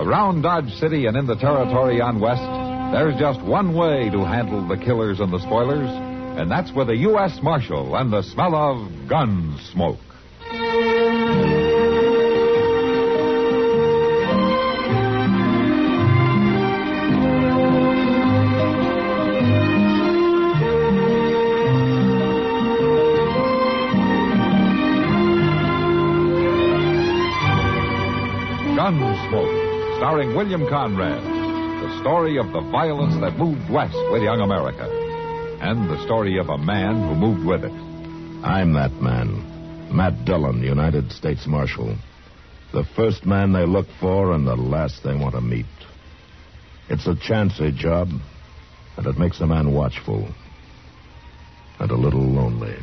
Around Dodge City and in the territory on West, there's just one way to handle the killers and the spoilers, and that's with a U.S. Marshal and the smell of gun smoke. Gunsmoke, starring William Conrad. The story of the violence that moved west with young America. And the story of a man who moved with it. I'm that man. Matt Dillon, United States Marshal. The first man they look for and the last they want to meet. It's a chancy job, and it makes a man watchful. And a little lonely.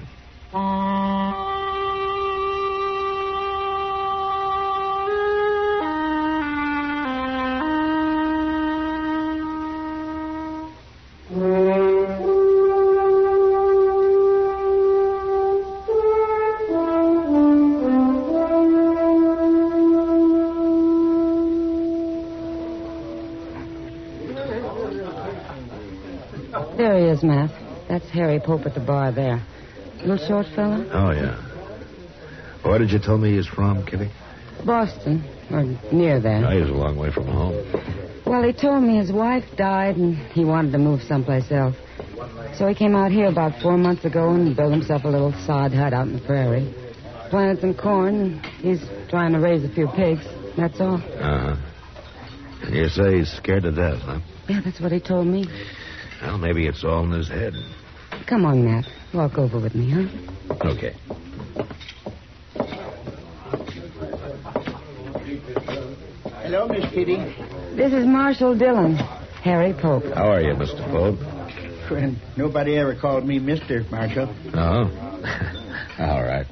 There he is, Matt. That's Harry Pope at the bar there. Little short fella? Oh, yeah. Where did you tell me he's from, Kitty? Boston, or near there. No, he's a long way from home. Well, he told me his wife died and he wanted to move someplace else. So he came out here about 4 months ago and built himself a little sod hut out in the prairie. Planted some corn, and he's trying to raise a few pigs. That's all. Uh-huh. You say he's scared to death, huh? Yeah, that's what he told me. Well, maybe it's all in his head. Come on, Matt. Walk over with me, huh? Okay. Hello, Miss Kitty. This is Marshal Dillon, Harry Pope. How are you, Mr. Pope? Friend, nobody ever called me Mr. Marshal. Oh? All right.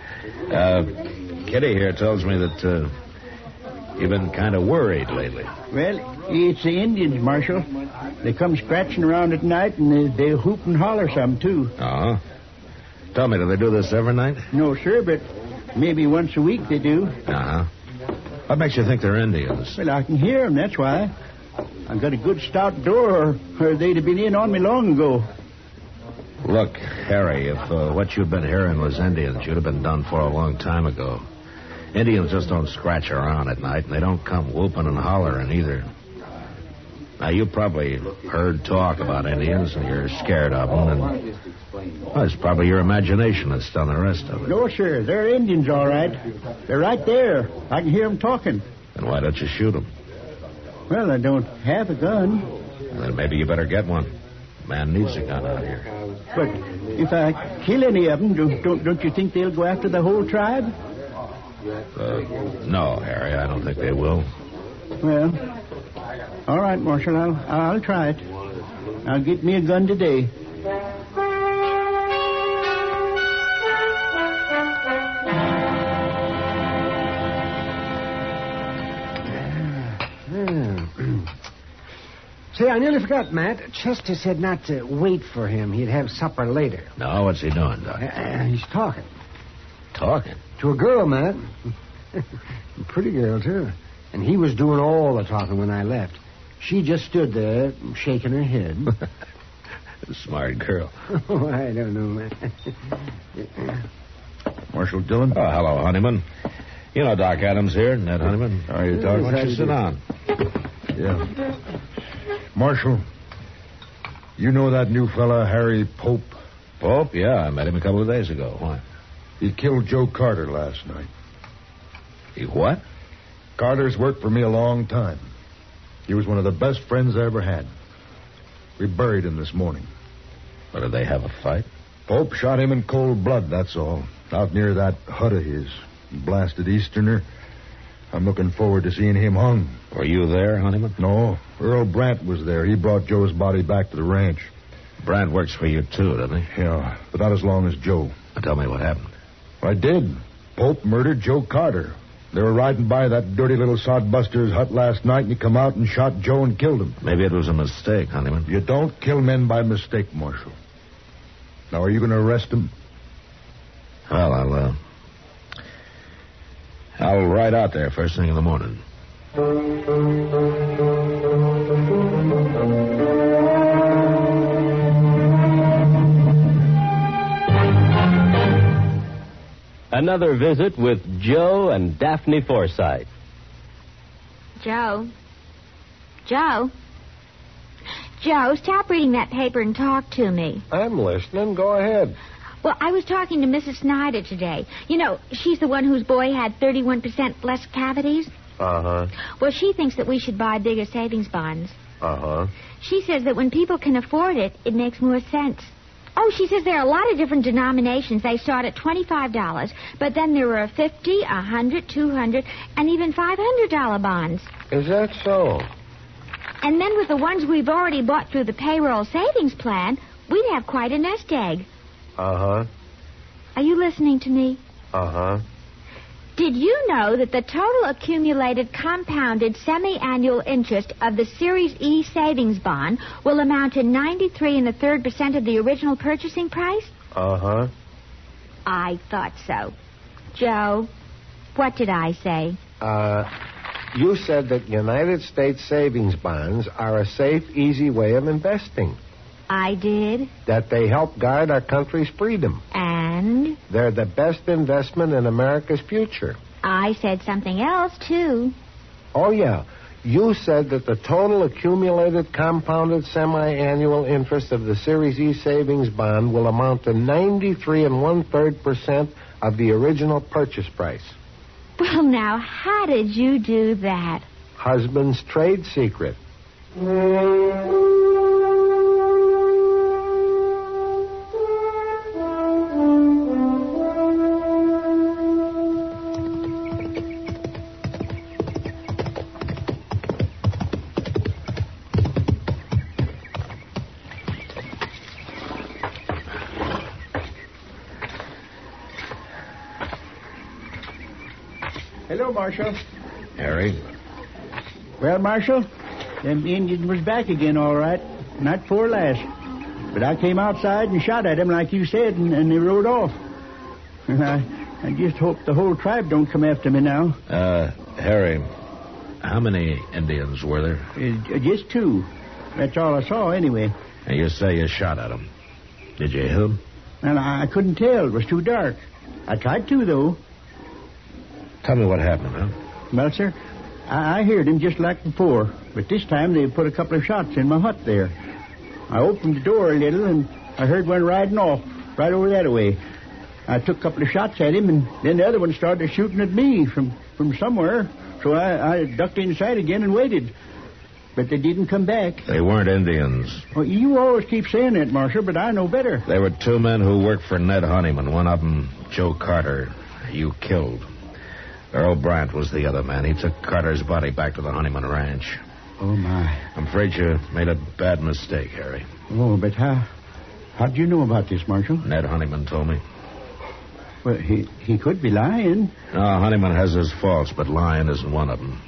Kitty here tells me that you've been kind of worried lately. Well, it's the Indians, Marshal. They come scratching around at night, and they hoop and holler some, too. Oh? Tell me, do they do this every night? No, sir, but maybe once a week they do. Uh-huh. What makes you think they're Indians? Well, I can hear them, that's why. I've got a good stout door, or they'd have been in on me long ago. Look, Harry, if what you've been hearing was Indians, you'd have been done for a long time ago. Indians just don't scratch around at night, and they don't come whooping and hollering either. Now, you probably heard talk about Indians, and you're scared of them, and well, it's probably your imagination that's done the rest of it. No, sir, they're Indians, all right. They're right there. I can hear them talking. Then why don't you shoot them? Well, I don't have a gun. Well, then maybe you better get one. Man needs a gun out here. But if I kill any of them, don't you think they'll go after the whole tribe? No, Harry, I don't think they will. Well, all right, Marshal, I'll try it. I'll get me a gun today. Say, I nearly forgot, Matt. Chester said not to wait for him. He'd have supper later. No, what's he doing, Doc? He's talking. Talking? To a girl, Matt. A pretty girl, too. And he was doing all the talking when I left. She just stood there, shaking her head. Smart girl. Oh, I don't know, Matt. Marshal Dillon? Oh, hello, Honeyman. You know Doc Adams here, Ned Honeyman. How are you, Doc? Why don't you sit down? Yeah. Marshal, you know that new fella, Harry Pope? Pope? Yeah, I met him a couple of days ago. Why? He killed Joe Carter last night. He what? Carter's worked for me a long time. He was one of the best friends I ever had. We buried him this morning. What, did they have a fight? Pope shot him in cold blood, that's all. Out near that hut of his. Blasted Easterner. I'm looking forward to seeing him hung. Were you there, Honeyman? No. Earl Brandt was there. He brought Joe's body back to the ranch. Brandt works for you, too, doesn't he? Yeah, but not as long as Joe. Now, tell me what happened. I did. Pope murdered Joe Carter. They were riding by that dirty little sodbuster's hut last night, and he come out and shot Joe and killed him. Maybe it was a mistake, Honeyman. You don't kill men by mistake, Marshal. Now, are you going to arrest him? Well, I'll ride out there first thing in the morning. Another visit with Joe and Daphne Forsythe. Joe? Joe, stop reading that paper and talk to me. I'm listening. Go ahead. Well, I was talking to Mrs. Snyder today. You know, she's the one whose boy had 31% less cavities. Uh-huh. Well, she thinks that we should buy bigger savings bonds. Uh-huh. She says that when people can afford it, it makes more sense. Oh, she says there are a lot of different denominations. They start at $25, but then there are $50, $100, $200, and even $500 bonds. Is that so? And then with the ones we've already bought through the payroll savings plan, we'd have quite a nest egg. Uh-huh. Are you listening to me? Uh-huh. Did you know that the total accumulated compounded semi-annual interest of the Series E savings bond will amount to 93 1/3% of the original purchasing price? Uh-huh. I thought so. Joe, what did I say? You said that United States savings bonds are a safe, easy way of investing. I did. That they help guard our country's freedom. And? They're the best investment in America's future. I said something else, too. Oh, yeah. You said that the total accumulated compounded semi-annual interest of the Series E savings bond will amount to 93 1/3% of the original purchase price. Well, now, how did you do that? Husband's trade secret. Hello, Marshal. Harry? Well, Marshal, them Indians was back again, all right. Not for last. But I came outside and shot at them, like you said, and they rode off. I just hope the whole tribe don't come after me now. Harry, how many Indians were there? Just 2. That's all I saw, anyway. And you say you shot at them. Did you hit them? Well, I couldn't tell. It was too dark. I tried to, though. Tell me what happened, huh? Well, sir, I heard him just like before, but this time they put a couple of shots in my hut there. I opened the door a little, and I heard one riding off right over that way. I took a couple of shots at him, and then the other one started shooting at me from somewhere. So I ducked inside again and waited. But they didn't come back. They weren't Indians. Well, you always keep saying that, Marshal, but I know better. They were 2 men who worked for Ned Honeyman. One of them, Joe Carter, you killed. Earl Brandt was the other man. He took Carter's body back to the Honeyman Ranch. Oh, my. I'm afraid you made a bad mistake, Harry. Oh, but how'd you know about this, Marshal? Ned Honeyman told me. Well, he could be lying. No, Honeyman has his faults, but lying isn't one of them.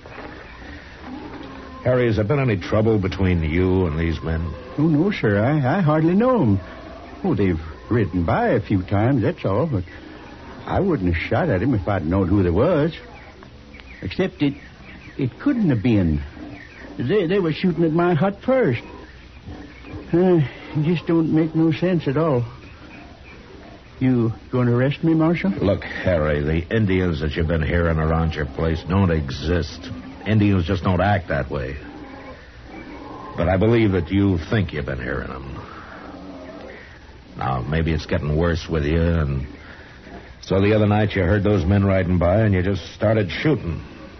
Harry, has there been any trouble between you and these men? Oh, no, sir. I hardly know them. Oh, they've ridden by a few times, that's all, but I wouldn't have shot at him if I'd known who there was. Except it couldn't have been. They were shooting at my hut first. It just don't make no sense at all. You going to arrest me, Marshal? Look, Harry, the Indians that you've been hearing around your place don't exist. Indians just don't act that way. But I believe that you think you've been hearing them. Now, maybe it's getting worse with you, and so the other night you heard those men riding by and you just started shooting.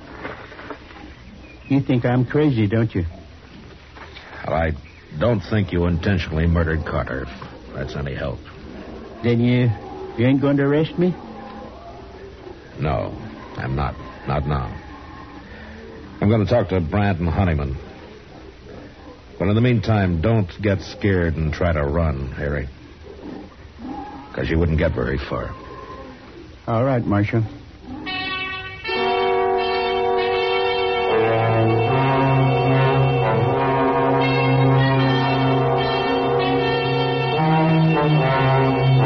You think I'm crazy, don't you? Well, I don't think you intentionally murdered Carter, if that's any help. Then you ain't going to arrest me? No, I'm not. Not now. I'm going to talk to Brandt and Honeyman. But in the meantime, don't get scared and try to run, Harry. Because you wouldn't get very far. All right, Marshal.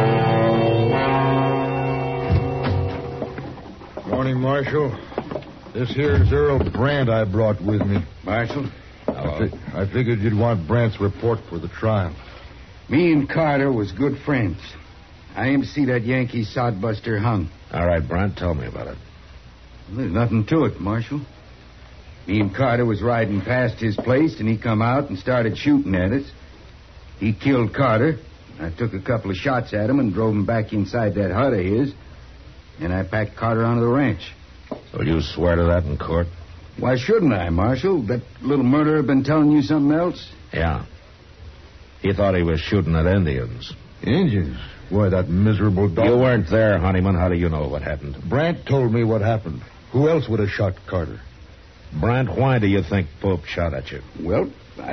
Morning, Marshal. This here's Earl Brandt I brought with me. Marshal? I figured you'd want Brandt's report for the trial. Me and Carter was good friends. I aim to see that Yankee sodbuster hung. All right, Brandt, tell me about it. Well, there's nothing to it, Marshal. Me and Carter was riding past his place, and he come out and started shooting at us. He killed Carter. I took a couple of shots at him and drove him back inside that hut of his. And I packed Carter onto the ranch. So you swear to that in court? Why shouldn't I, Marshal? That little murderer been telling you something else? Yeah. He thought he was shooting at Indians. Indians? Why, that miserable dog... You weren't there, Honeyman. How do you know what happened? Brandt told me what happened. Who else would have shot Carter? Brandt, why do you think Pope shot at you? Well,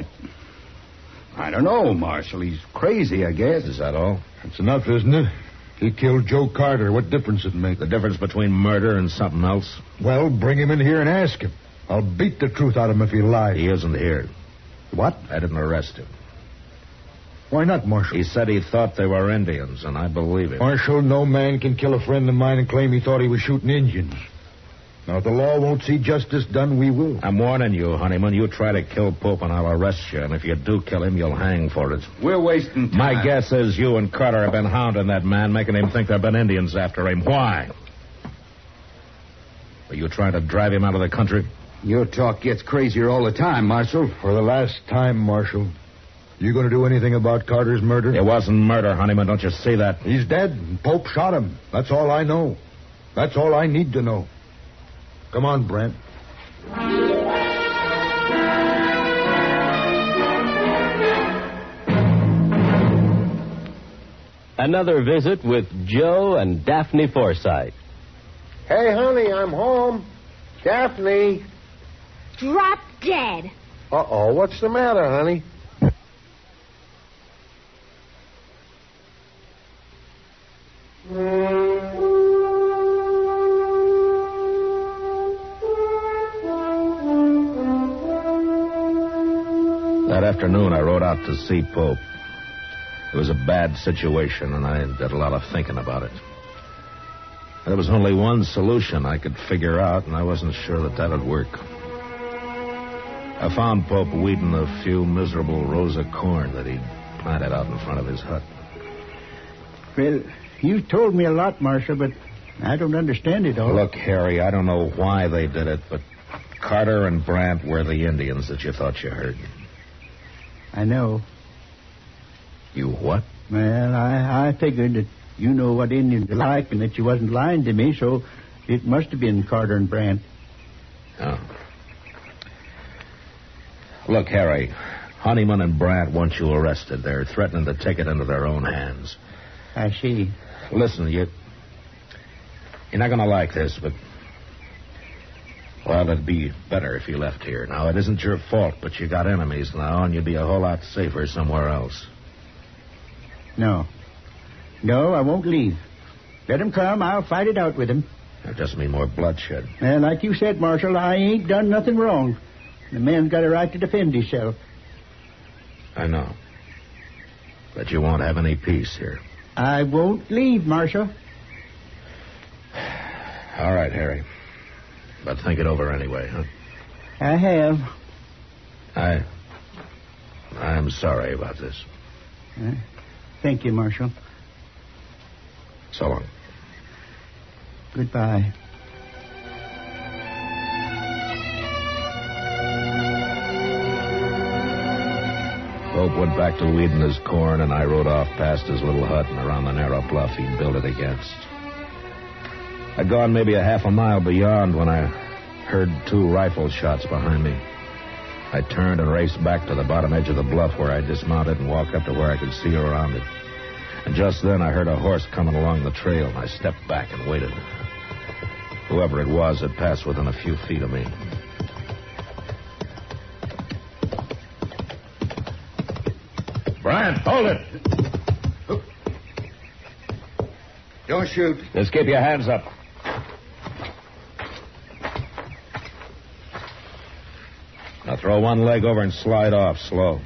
I don't know, Marshal. He's crazy, I guess. Is that all? That's enough, isn't it? He killed Joe Carter. What difference it make? The difference between murder and something else? Well, bring him in here and ask him. I'll beat the truth out of him if he lies. He isn't here. What? I didn't arrest him. Why not, Marshal? He said he thought they were Indians, and I believe him. Marshal, no man can kill a friend of mine and claim he thought he was shooting Indians. Now, if the law won't see justice done, we will. I'm warning you, Honeyman. You try to kill Pope, and I'll arrest you. And if you do kill him, you'll hang for it. We're wasting time. My guess is you and Carter have been hounding that man, making him think there have been Indians after him. Why? Are you trying to drive him out of the country? Your talk gets crazier all the time, Marshal. For the last time, Marshal. You going to do anything about Carter's murder? It wasn't murder, Honeyman. Don't you see that? He's dead, and Pope shot him. That's all I know. That's all I need to know. Come on, Brent. Another visit with Joe and Daphne Forsythe. Hey, honey, I'm home. Daphne. Drop dead. Uh-oh, what's the matter, honey? That afternoon, I rode out to see Pope. It was a bad situation, and I did a lot of thinking about it. There was only one solution I could figure out, and I wasn't sure that would work. I found Pope weeding a few miserable rows of corn that he'd planted out in front of his hut. Well, you've told me a lot, Marshal, but I don't understand it all. Look, Harry, I don't know why they did it, but Carter and Brandt were the Indians that you thought you heard. I know. You what? Well, I figured that you know what Indians are like and that you wasn't lying to me, so it must have been Carter and Brandt. Oh. Look, Harry, Honeyman and Brandt want you arrested. They're threatening to take it into their own hands. I see. Listen, you're not going to like this, but... Well, it'd be better if you left here. Now, it isn't your fault, but you got enemies now, and you'd be a whole lot safer somewhere else. No. No, I won't leave. Let him come. I'll fight it out with him. It'll just mean more bloodshed. And like you said, Marshal, I ain't done nothing wrong. The man's got a right to defend himself. I know. But you won't have any peace here. I won't leave, Marshal. All right, Harry. But think it over anyway, huh? I have. I'm sorry about this. Thank you, Marshal. So long. Goodbye. Pope went back to weeding his corn, and I rode off past his little hut and around the narrow bluff he'd built it against. I'd gone maybe a half a mile beyond when I heard 2 rifle shots behind me. I turned and raced back to the bottom edge of the bluff where I dismounted and walked up to where I could see around it. And just then I heard a horse coming along the trail, and I stepped back and waited. Whoever it was had passed within a few feet of me. Brian, hold it! Don't shoot. Just keep your hands up. Now throw one leg over and slide off slow.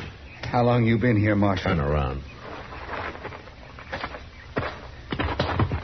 How long you been here, Marshal? Turn around.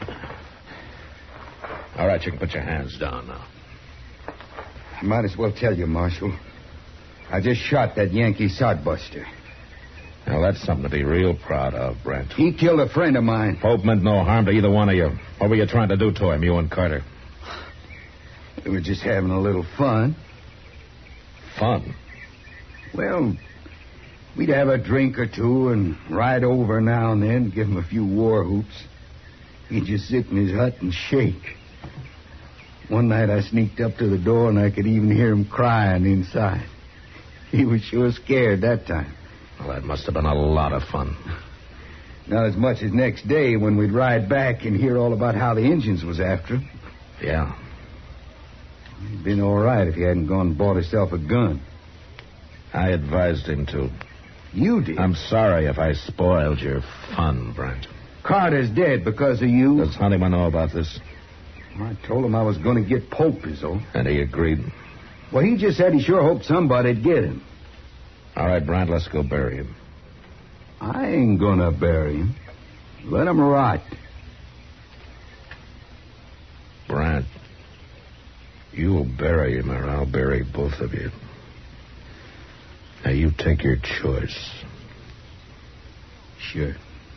All right, you can put your hands down now. I might as well tell you, Marshal. I just shot that Yankee sodbuster. Now, that's something to be real proud of, Brent. He killed a friend of mine. Pope meant no harm to either one of you. What were you trying to do to him, you and Carter? We were just having a little fun. Fun? Well, we'd have a drink or two and ride over now and then, give him a few war whoops. He'd just sit in his hut and shake. One night I sneaked up to the door and I could even hear him crying inside. He was sure scared that time. Well, that must have been a lot of fun. Not as much as next day when we'd ride back and hear all about how the Indians was after him. Yeah. He'd been all right if he hadn't gone and bought himself a gun. I advised him to. You did? I'm sorry if I spoiled your fun, Brent. Carter's dead because of you. Does Honeyman know about this? I told him I was going to get Pope, is all. And he agreed? Well, he just said he sure hoped somebody'd get him. All right, Brent, let's go bury him. I ain't gonna bury him. Let him rot. Brent, you'll bury him or I'll bury both of you. Now, you take your choice. Sure.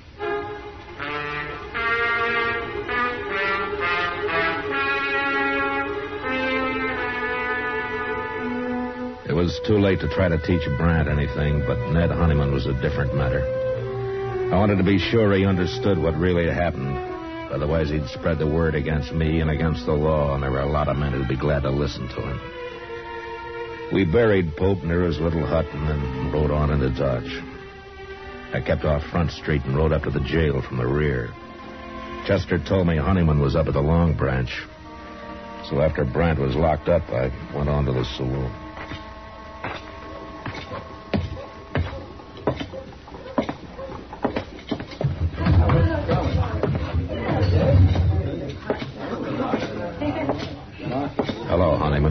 It was too late to try to teach Brant anything, but Ned Honeyman was a different matter. I wanted to be sure he understood what really happened. Otherwise, he'd spread the word against me and against the law, and there were a lot of men who'd be glad to listen to him. We buried Pope near his little hut and then rode on into Dodge. I kept off Front Street and rode up to the jail from the rear. Chester told me Honeyman was up at the Long Branch. So after Brant was locked up, I went on to the saloon. Hello, Honeyman.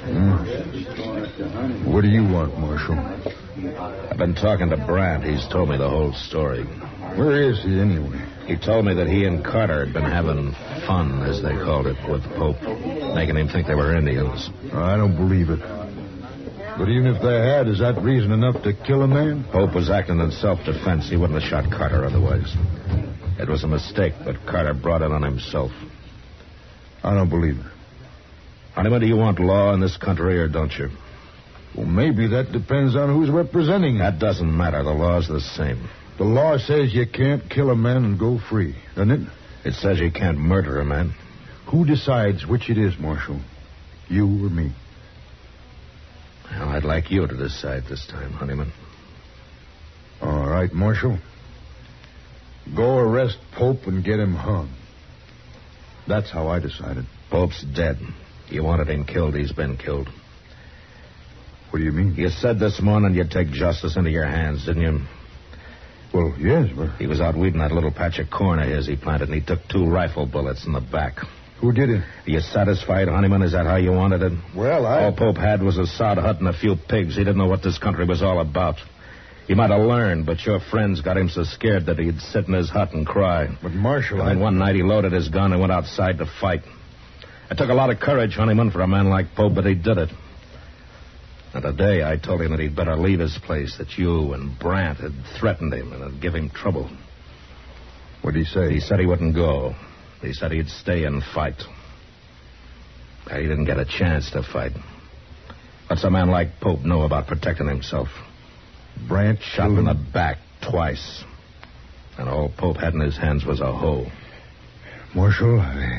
What do you want, Marshal? I've been talking to Brant. He's told me the whole story. Where is he, anyway? He told me that he and Carter had been having fun, as they called it, with Pope, making him think they were Indians. I don't believe it. But even if they had, is that reason enough to kill a man? Pope was acting in self-defense. He wouldn't have shot Carter otherwise. It was a mistake, but Carter brought it on himself. I don't believe it. Honeyman, do you want law in this country or don't you? Well, maybe that depends on who's representing it. That doesn't matter. The law's the same. The law says you can't kill a man and go free, doesn't it? It says you can't murder a man. Who decides which it is, Marshal? You or me? Well, I'd like you to decide this time, Honeyman. All right, Marshal. Go arrest Pope and get him hung. That's how I decided. Pope's dead. You wanted him killed. He's been killed. What do you mean? You said this morning you'd take justice into your hands, didn't you? Well, yes, but... He was out weeding that little patch of corn of his he planted, and he took 2 rifle bullets in the back. Who did it? Are you satisfied, Honeyman? Is that how you wanted it? Well, All Pope had was a sod hut and a few pigs. He didn't know what this country was all about. He might have learned, but your friends got him so scared that he'd sit in his hut and cry. But, Marshal, and then one night he loaded his gun and went outside to fight. It took a lot of courage, Honeyman, for a man like Pope, but he did it. And today I told him that he'd better leave his place, that you and Brant had threatened him and had given him trouble. What did he say? He said he wouldn't go. He said he'd stay and fight. He didn't get a chance to fight. What's a man like Pope know about protecting himself? Brant shot in the back twice. And all Pope had in his hands was a hoe. Marshal,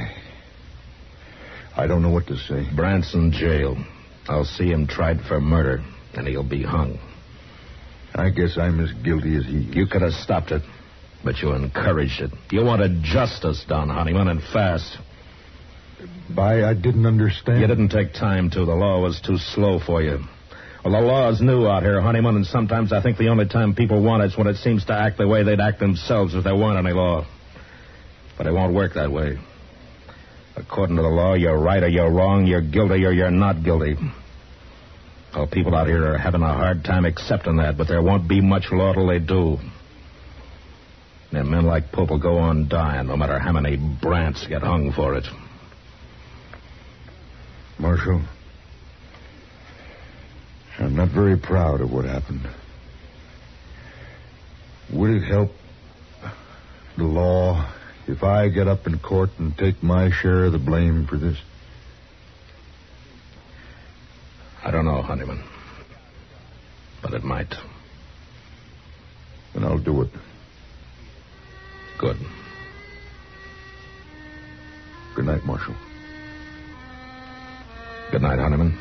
I don't know what to say. Brant's in jail. I'll see him tried for murder, and he'll be hung. I guess I'm as guilty as he is. You could have stopped it, but you encouraged it. You wanted justice done, Honeyman, and fast. I didn't understand. You didn't take time to. The law was too slow for you. Well, the law's new out here, Honeyman, and sometimes I think the only time people want it's when it seems to act the way they'd act themselves if there weren't any law. But it won't work that way. According to the law, you're right or you're wrong, you're guilty or you're not guilty. Well, people out here are having a hard time accepting that, but there won't be much law till they do. And men like Pope will go on dying, no matter how many Brants get hung for it. Marshal. I'm not very proud of what happened. Would it help the law if I get up in court and take my share of the blame for this? I don't know, Honeyman. But it might. Then I'll do it. Good. Good night, Marshal. Good night, Honeyman.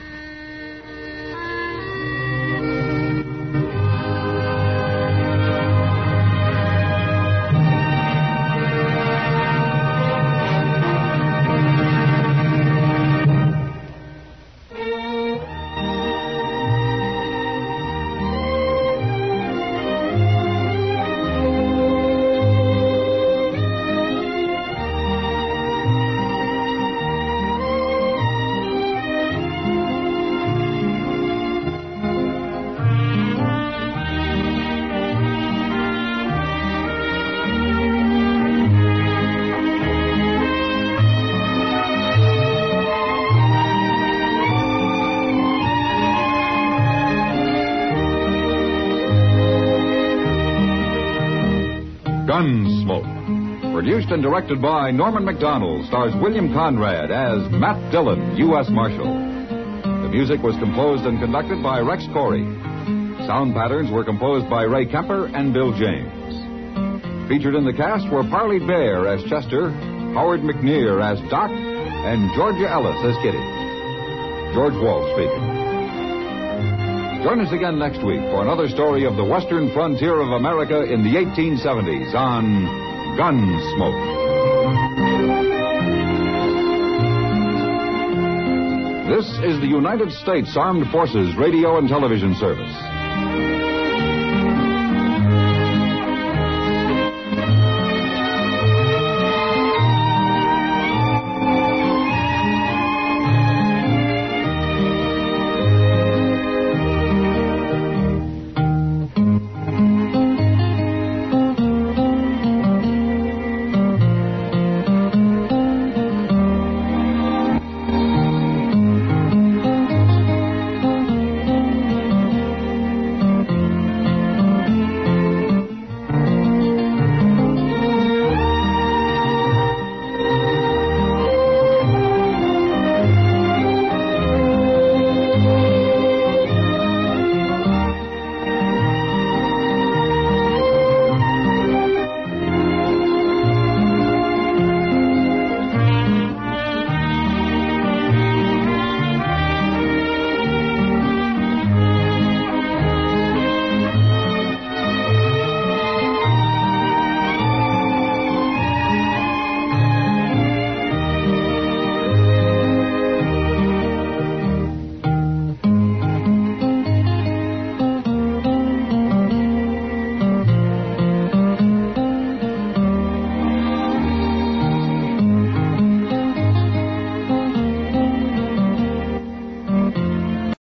Gunsmoke. Produced and directed by Norman McDonald, stars William Conrad as Matt Dillon, U.S. Marshal. The music was composed and conducted by Rex Corey. Sound patterns were composed by Ray Kemper and Bill James. Featured in the cast were Parley Bear as Chester, Howard McNear as Doc, and Georgia Ellis as Kitty. George Walsh speaking. Join us again next week for another story of the western frontier of America in the 1870s on Gunsmoke. This is the United States Armed Forces Radio and Television Service.